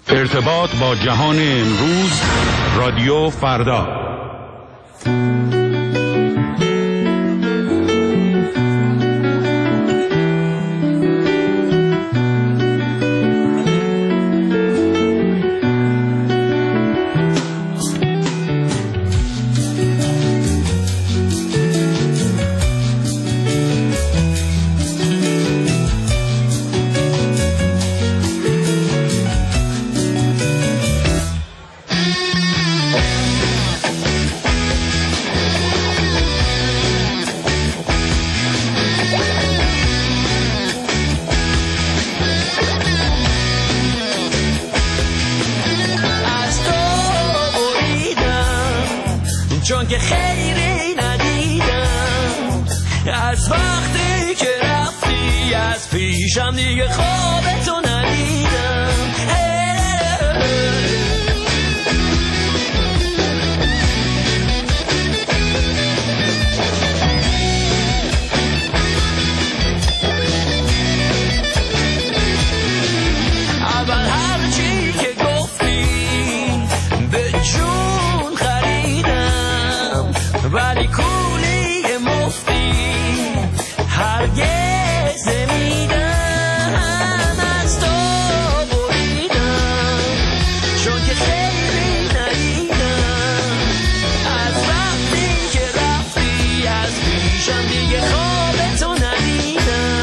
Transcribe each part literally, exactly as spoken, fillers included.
ارتباط با جهان امروز، رادیو فردا. چون که خیری ندیدم از وقتی که رفتی، از پیشم دیگه خوابتو ندیدم. اول هرچی که گفتی به جون خریدم، ولی کولی مفتی هرگز نمیدم. از تو بریدم چون که خیلی ندیدم، از وقتی که رفتی، از پیشم دیگه خوابتو ندیدم.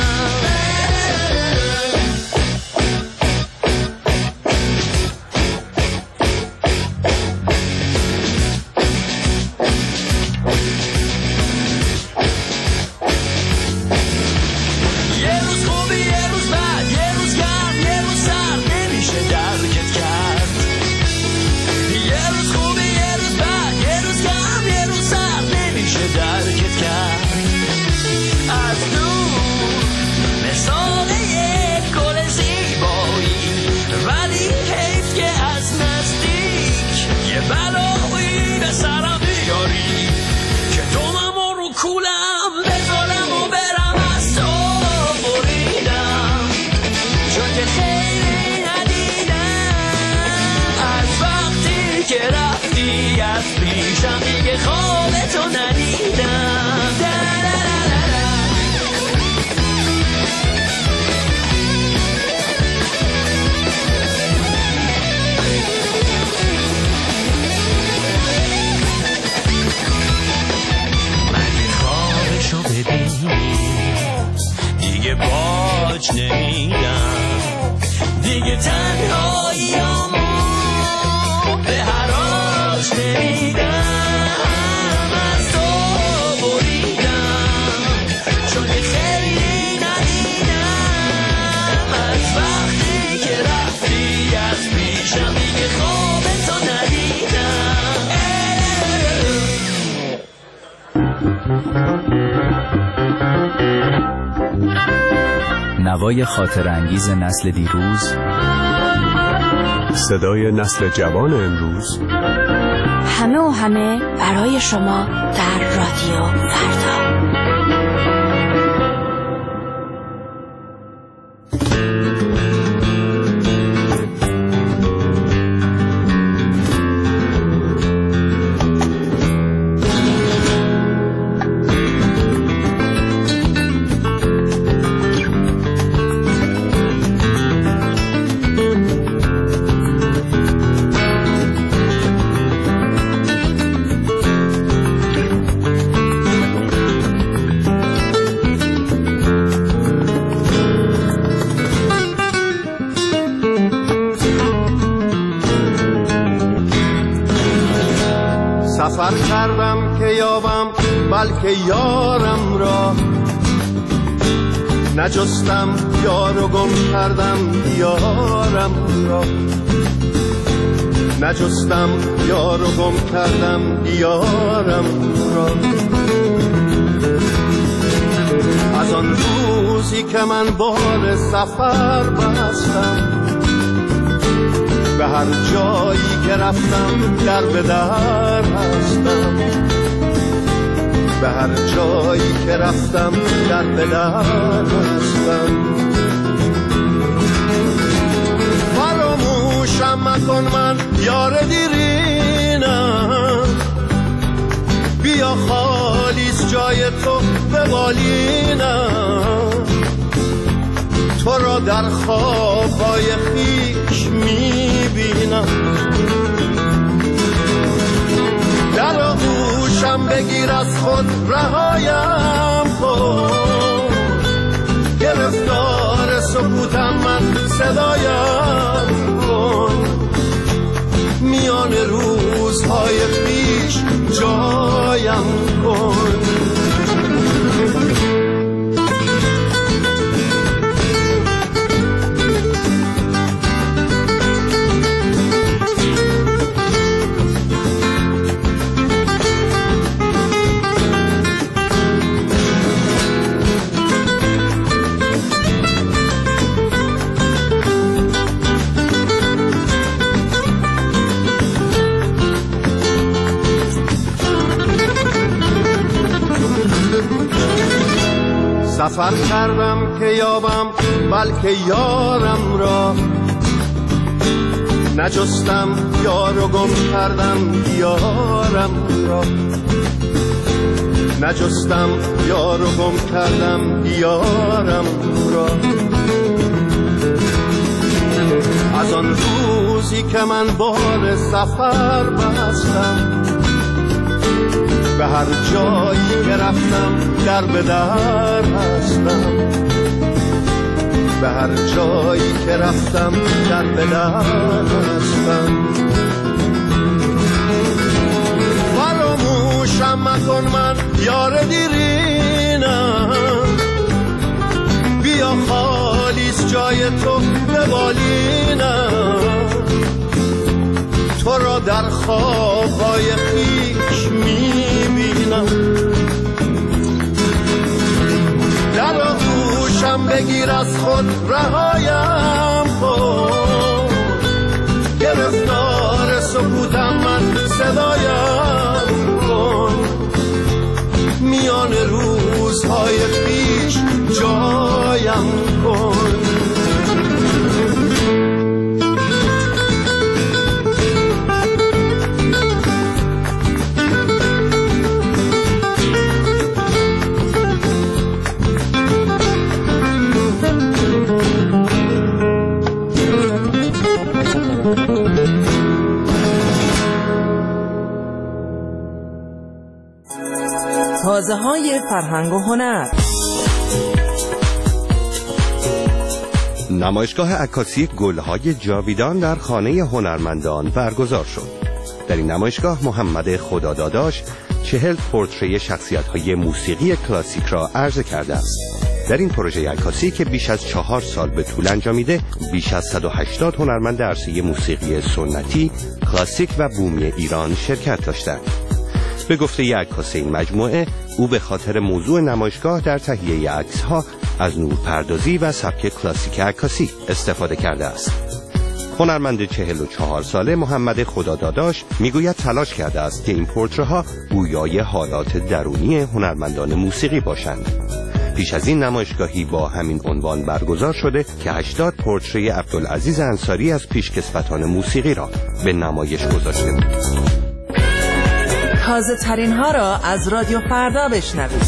دیگه باج نمیدم، دیگه تنهاییامو به حراج نمیدم. از تو بریدم چون که خیلی ندیدم، از وقتی که رفتی، از پیشم دیگه خوابتو ندیدم. نوای خاطر انگیز نسل دیروز، صدای نسل جوان امروز، همه و همه برای شما در رادیو فردا. سفر کردم که یابم بلکه یارم را، نجستم یار و گم کردم دیارم را، نجستم یار و گم کردم دیارم را. از آن روزی که من بال سفر بستم، به هر جایی که رفتم در به در هستم، به هر جایی که رفتم در به در هستم. فراموشم فراموشم مکن من یار دیرینم، بیا خالیس جای تو به بالینم، تو را در خوابهای خیش میبینم، در آغوشم بگیر از خود رهایم کن، گرفتار سکوتم من صدایم کن، میان روزهای پیش جایم کن. سفر کردم که یابم بلکه یارم را، نجستم یار و گم کردم یارم را، نجستم یار و گم کردم یارم را. از آن روزی که من بال سفر بستم، به هر جایی که رفتم در به در هستم، به هر جایی که رفتم در به در هستم. فراموشم مکن من یار دیرینم، بیا خالیس جای تو به بالینم، تو را در خوابهای خیش میبینم، در آغوشم بگیر از خود رهایم کن، گرفتار سکوتم من صدایم کن، میان روزهای پیش جایم کن. تازه های فرهنگ و هنر. نمایشگاه عکاسی گل‌های جاویدان در خانه هنرمندان برگزار شد. در این نمایشگاه محمد خداداداش چهل پورتری شخصیت‌های موسیقی کلاسیک را عرضه کرده است. در این پروژه عکاسی که بیش از چهار سال به طول انجامیده، بیش از صد و هشتاد هنرمند عرصه موسیقی سنتی، کلاسیک و بومی ایران شرکت داشتند. به گفته عکاس این مجموعه، او به خاطر موضوع نمایشگاه در تهیه عکس‌ها از نورپردازی و سبک کلاسیک عکاسی استفاده کرده است. هنرمند چهل و چهار ساله محمد خداداداش میگوید تلاش کرده است که این پورتره‌ها گویای حالات درونی هنرمندان موسیقی باشند. پیش از این نمایشگاهی با همین عنوان برگزار شده که هشتاد پورتری عبدالعزیز انصاری از پیشکسوتان موسیقی را به نمایش گذاشته بود. تازه ترین ها را از رادیو فردا بشنوید.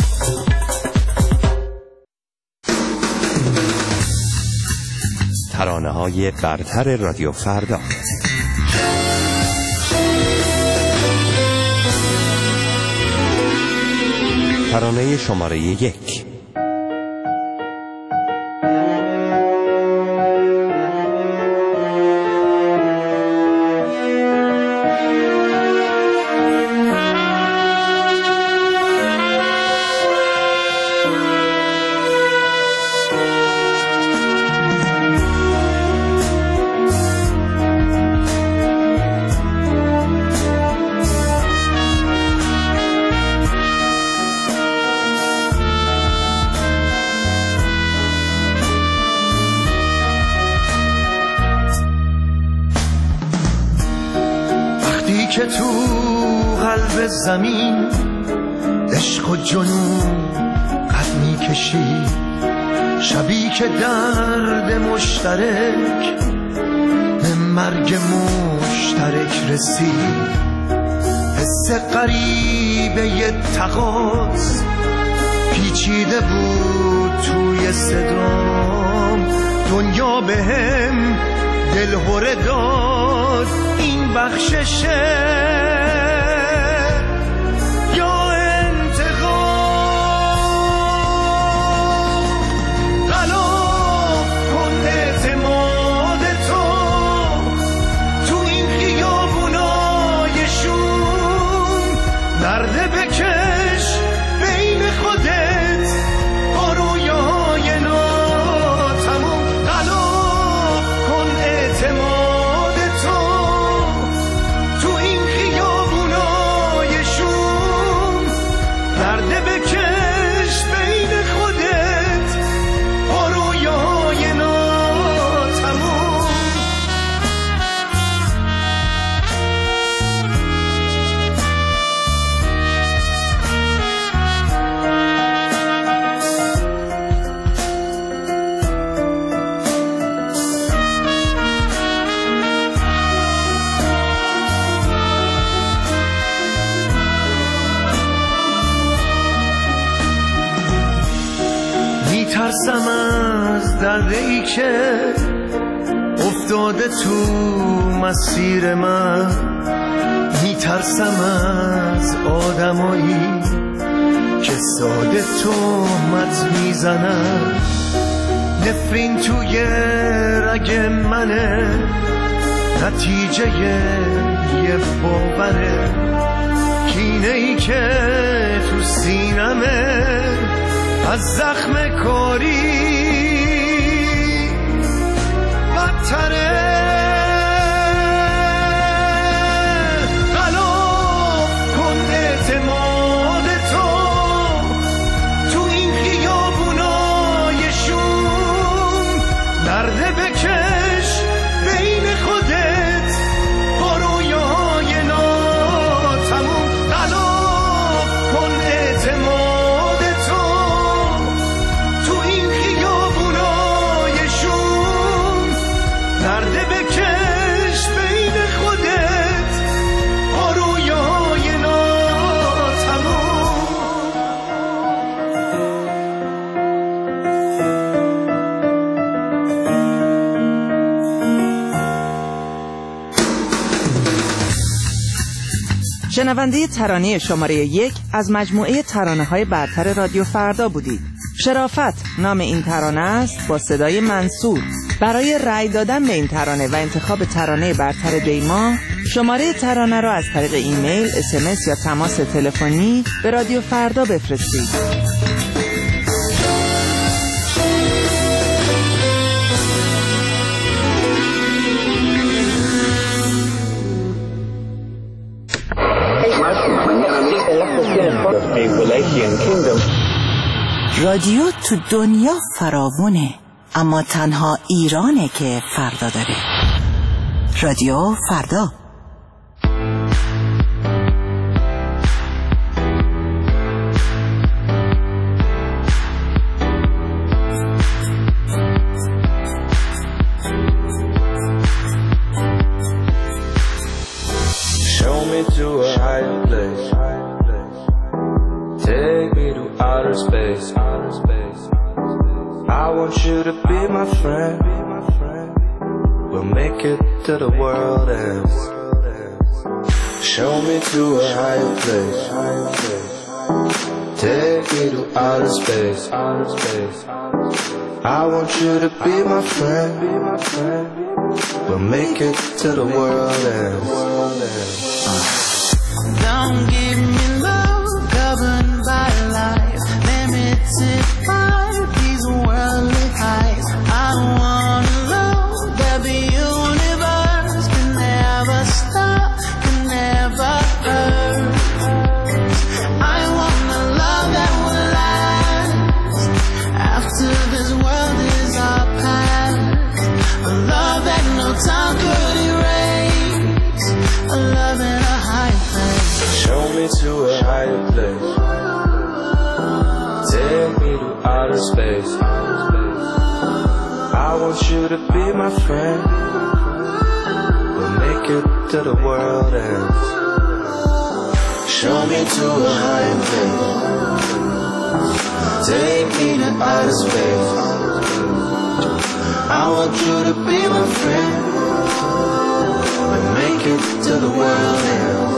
ترانه های برتر رادیو فردا. ترانه شماره یک. که تو قلب زمین عشق و جنون قد می کشی، شبی که درد مشترک به مرگ مرگ مشترک رسید، حس غریبه ی تقاص پیچیده بود توی صدام. دنیا به هم دلهوره داد، این بخششه یا انتقام. غلاف کن اعتماد تو تو این خیابونای شوم، نرده بکش بین خودت با رویای ناتموم. غلاف کن اعتماد تو تو این خیابونای شوم، نرده بکش بین خودت با رویای ناتموم. میترسم از دره‌ای که افتاده تو مسیر من، میترسم از آدمایی که ساده تهمت میزنن. نفرین توی رگ منه، نتیجه یه باوره، کینه‌ای که تو سینمه از زخم کاری بدتره. غلاف کن اعتماد تو تو این خیابونای شوم، نرده بکش بین خودت با رویای ناتموم. غلاف کن اعتماد تو تو این خیابونای شوم، نرده بکش بین خودت با رویای ناتموم. شنونده ترانه شماره یک از مجموعه ترانه‌های برتر رادیو فردا بودید. شرافت نام این ترانه است با صدای منصور. برای رأی دادن به این ترانه و انتخاب ترانه برتر دیما، شماره ترانه را از طریق ایمیل، اس ام اس یا تماس تلفنی به رادیو فردا بفرستید. رادیو تو دنیا فراوونه، اما تنها ایرانه که فردا داره. رادیو فردا. Show me to a higher place. Take me to outer space. I want you to be my friend. We'll make it to the world ends. Show me to a higher place. Take me to outer space. I want you to be my friend. We'll make it to the world ends. Don't give me love governed by life, limited by these worldly highs. I wanna know that the universe can never stop, can never hurt. I want a love that will last after this world is our past. A love that no time could erase. A love in a high place. Show me to a higher place. Take me to outer space. I want you to be my friend. till the world ends. Show me to a higher place. Take me to outer space. I want you to be my friend. And make it to the world ends.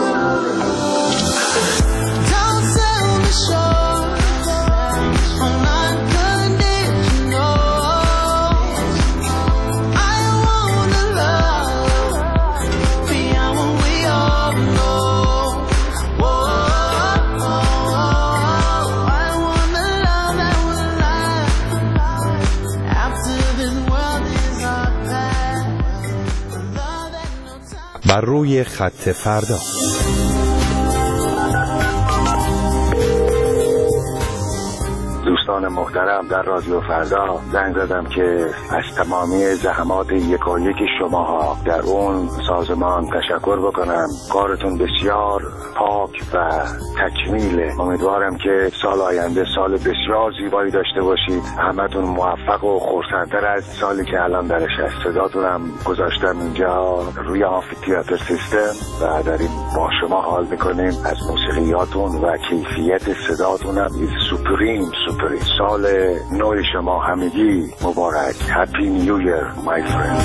Don't sell me short. I'm not conditional. I wanna love beyond what we all know. Whoa, I wanna love that will last after this world is our past. Love that no time. بر روی خط فردا. دوستان محترم، در رادیو فردا زنگ زدم که از تمامی زحمات یکایک شماها در اون سازمان تشکر بکنم. کارتون بسیار پاک و تکمیله. امیدوارم که سال آینده سال بسیار زیبایی داشته باشید. همتون موفق و خرسندتر از سالی که الان درش هست. صداتونم گذاشتم اینجا روی آمفی‌تئاتر سیستم و داریم با شما حال میکنیم. از موسیقیاتون و کیفیت صداتونم سوپریم سوپریم. سال نو شما همگی مبارک. هپی نیو ایر مای فرند.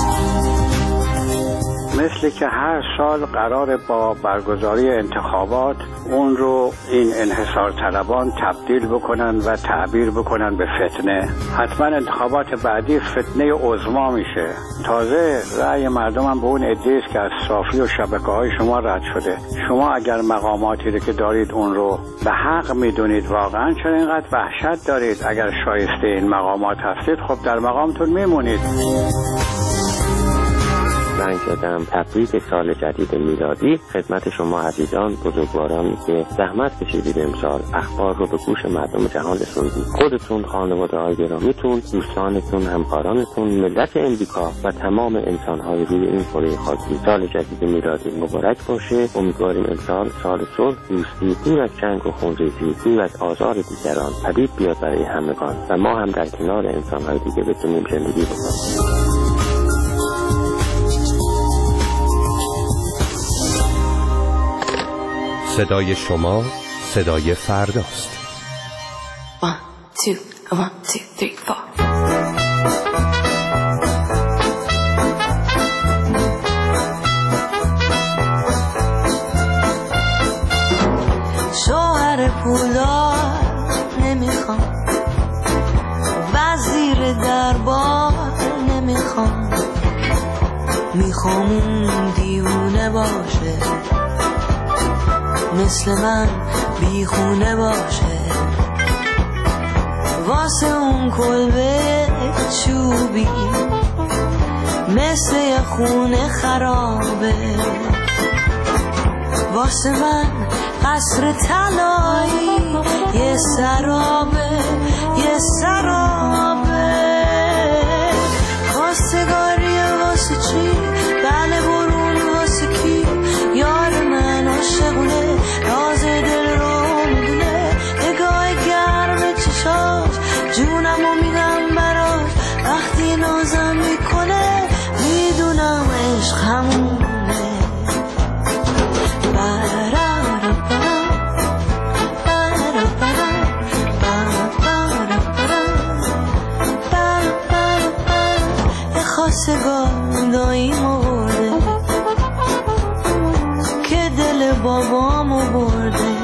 مثل که هر سال قرار با برگزاری انتخابات اون رو این انحصار طلبان تبدیل بکنن و تعبیر بکنن به فتنه. حتما انتخابات بعدی فتنه عظما میشه. تازه رأی مردم هم به اون عده‌ای است که از صافی و شبکه های شما رد شده. شما اگر مقاماتی رو که دارید اون رو به حق میدونید، واقعا چرا اینقدر وحشت دارید؟ اگر شایسته این مقامات هستید خب در مقامتون میمونید. زنگ زدم تبریک سال جدید میلادی خدمت شما عزیزان بزرگوارانی که زحمت کشیدید امسال اخبار رو به گوش مردم جهان رسوندید. خودتون، خانواده‌های گرامیتون، دوستانتون، همکارانتون، ملت امریکا و تمام انسان‌های روی این کره خاکی سال جدید میلادی مبارک باشه. امیدواریم امسال سال صلح، دوستی، دور از جنگ و خونریزی، دور از آزار دیگران پدید بیاد برای همگان و ما هم در کنار انسان‌های دیگه بتونیم زندگی بکنیم. صدای شما صدای فرداست. One, two, one, two, three, four. شوهر پولدار نمیخوام، وزیر دربار نمیخوام، میخوام اون دیوونه باشه مثل من بیخونه باشه، واسه اون کلبه چوبی مثل یه خونه خرابه، واسه من قصر طلایی یه سرابه یه سرابه. خواستگاریه واسه چی؟ بله برون واسه کی؟ یار من عاشقونه راز دل رو میدونه، نگاه گرم چشاش جونمو میدم براش، وقتی نازم میکنه میدونم عشق همونه. خواستگار داییمو برده که دل بابامو برده،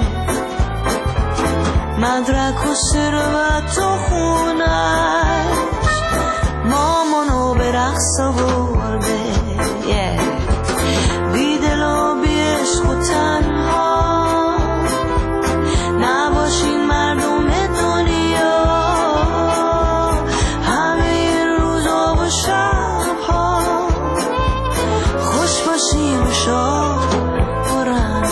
مدرک و ثروت و خونش مامانو به رقص برده. بی دل و بی عشق و تنها نباشین مردم دنیا، همه روزا و شبها خوش باشیم و شاد برن.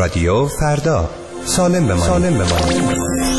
رادیو فردا، سالم بمانید. سالم بمانید.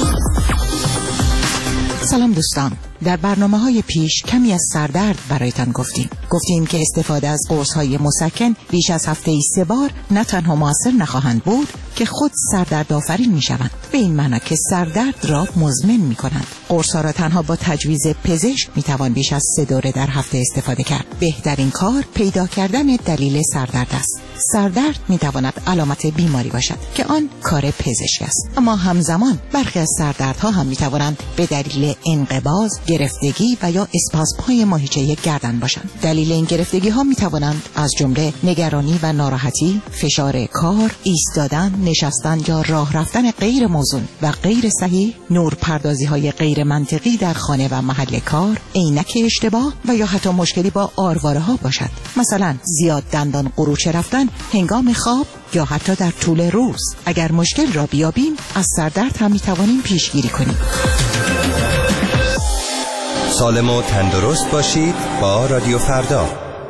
سلام دوستان، در برنامه‌های پیش کمی از سردرد برایتان گفتیم. گفتیم که استفاده از قرص‌های مسکن بیش از هفته‌ای سه بار نه تنها مؤثر نخواهند بود که خود سردرد آفرین می‌شوند، به این معنی که سردرد را مزمن می‌کنند. قرص‌ها را تنها با تجویز پزشک می‌توان بیش از سه دوره در هفته استفاده کرد. بهترین کار پیدا کردن دلیل سردرد است. سردرد می‌تواند علامت بیماری باشد که آن کار پزشک است، اما همزمان برخی از سردردها هم می‌توانند به دلیل انقباض، گرفتگی و یا اسپاسم‌های ماهیچه گردن باشند. دلیل این گرفتگی‌ها می‌توانند از جمله نگرانی و ناراحتی، فشار کار، ایستادن، نشستن یا راه رفتن غیر موزون و غیر صحیح، نورپردازی‌های غیر منطقی در خانه و محل کار، عینک اشتباه و یا حتی مشکلی با آرواره‌ها باشد. مثلا زیاد دندان قروچه رفتن هنگام خواب یا حتی در طول روز. اگر مشکل را بیابیم، از سردرد هم می‌توانیم پیشگیری کنیم. سالم و تندرست باشید با رادیو فردا.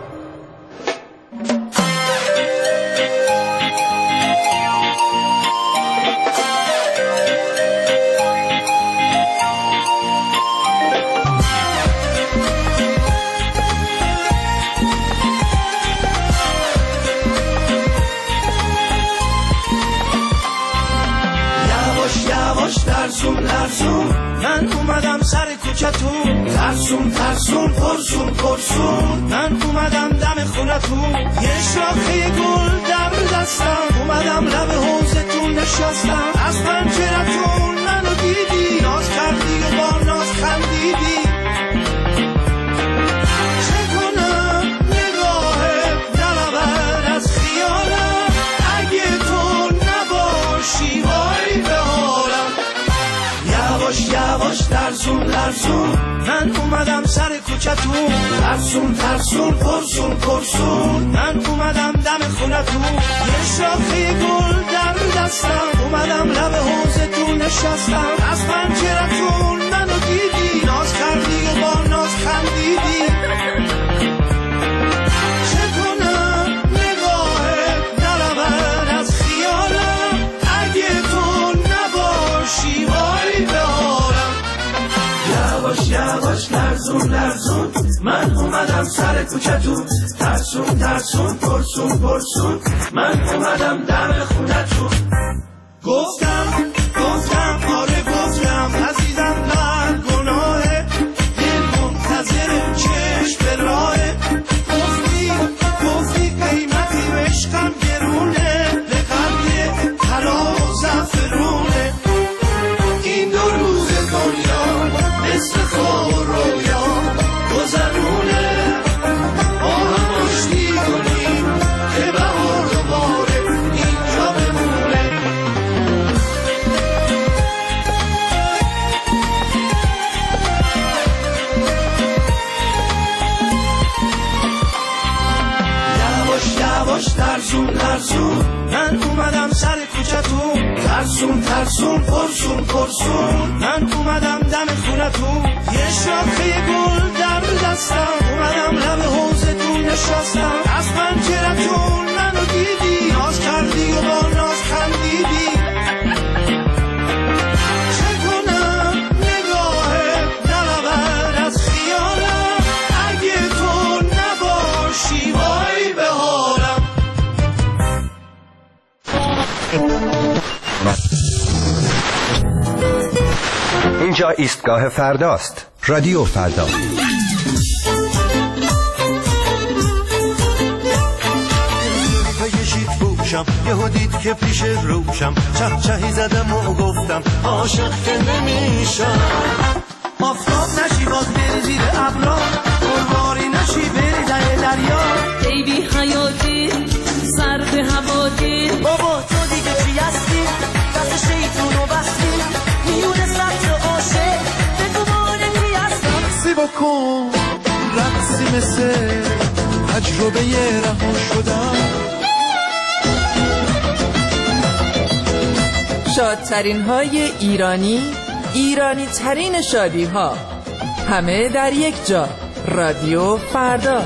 ترسون ترسون من اومدم سر کوچتون، ترسون ترسون پرسون پرسون من اومدم دم خونتون، یه شاخه گل در دستم، اومدم لب حوضتون نشستم، از پنجرتون منو دیدی، ناز کردی و با ناز خندیدی. چه کنم نگاهت نرود از خیالم، اگه تو نباشی وای به حالم. یواش یواش ترسون ترسون من اومدم سر کوچتون، ترسون ترسون پرسون پرسون من اومدم دم خونتون، یه شاخه گل در دستم، اومدم لب حوضتون نشستم، از پنجرتون منو دیدی، ناز کردی و با ناز خندیدی. چه کنم نگاهت نرود از خیالم، اگه تو نباشی وای به حالم. یواش یواش لرزون لرزون من اومدم سر کوچتون، ترسون ترسون پرسون پرسون من اومدم دم خونتون. گفتم گفتم آره گفتم عزیزم من گناهه، دل منتظر چشم به راهه، گفتی گفتی قیمتی عشقم گرونه، به قلب طلا و زعفرونه. این دو روز دنیا مثل خواب و رویا گذرونه، با هم آشتی کنیم که بهار دوباره اینجا بمونه. یواش یواش ترسون ترسون من اومدم سر کوچتون، ترسون ترسون پرسون پرسون من اومدم دم خونتون، یه شاخه گل در دستم، اومدم لب حوضتون نشستم، از پنجرتون منو دیدی، ناز کردی و با ناز خندیدی. چه کنم نگاهت نرود از خیالم، اگه تو نباشی وای به حالم. اینجا ایستگاه فرداست، رادیو فردا. یهو دید که پیش روشم، چه چهی زدم و گفتم عاشق که نمیشم. آفتاب نشی باز بری زیر ابرا، قرباری نشی بری ته دریا. ای بی حیاتی سر به هوا دید، بابا تو دیگه چی هستی؟ دست شیطون رو بستی، میونه سبت عاشق بگو مانتی هستم. سی بکن رقصی مثل تجربه رها شدم. شادترین های ایرانی، ایرانی ترین شادی ها، همه در یک جا. رادیو فردا.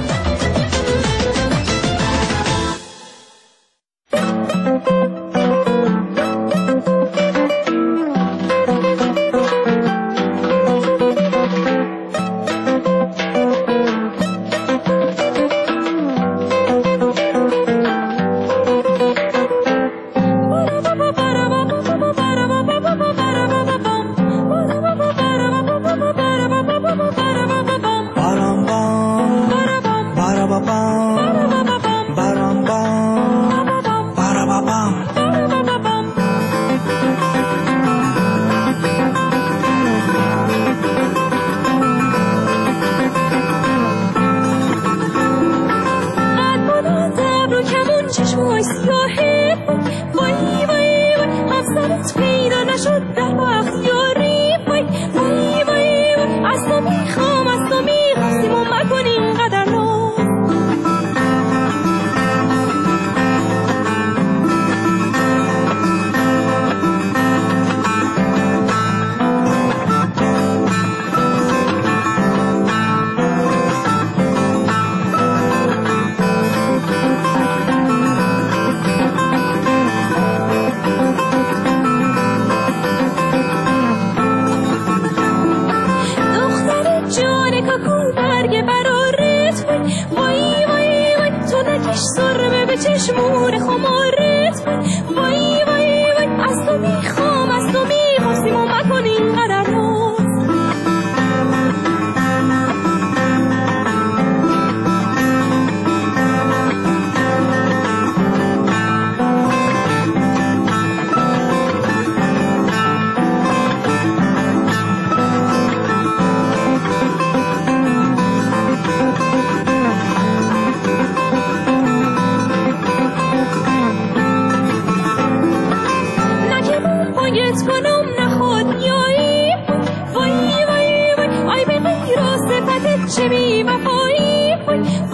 چه بی وفایی